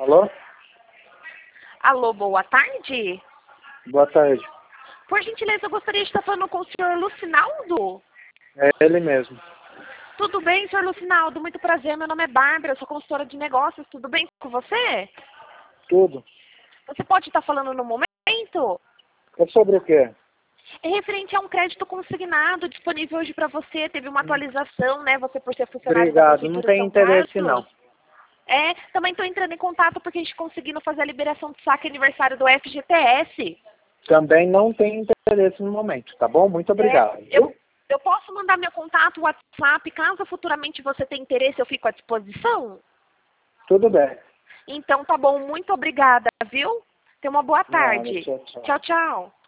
Alô? Alô, boa tarde. Boa tarde. Por gentileza, eu gostaria de estar falando com o senhor Lucinaldo. É ele mesmo. Tudo bem, senhor Lucinaldo? Muito prazer, meu nome é Bárbara, eu sou consultora de negócios. Tudo bem com você? Tudo. Você pode estar falando no momento? É sobre o quê? É referente a um crédito consignado disponível hoje para você. Teve uma atualização, né? Você por ser funcionário da Obrigado. Não Prefeitura de tem São interesse, Carlos. não. Também estou entrando em contato porque a gente conseguindo fazer a liberação de saque aniversário do FGTS. Também não tem interesse no momento, tá bom? Muito obrigado. Eu posso mandar meu contato, WhatsApp, caso futuramente você tenha interesse, eu fico à disposição? Tudo bem. Então tá bom, muito obrigada, viu? Tenha uma boa Nada, tarde. tchau, tchau. Tchau, tchau.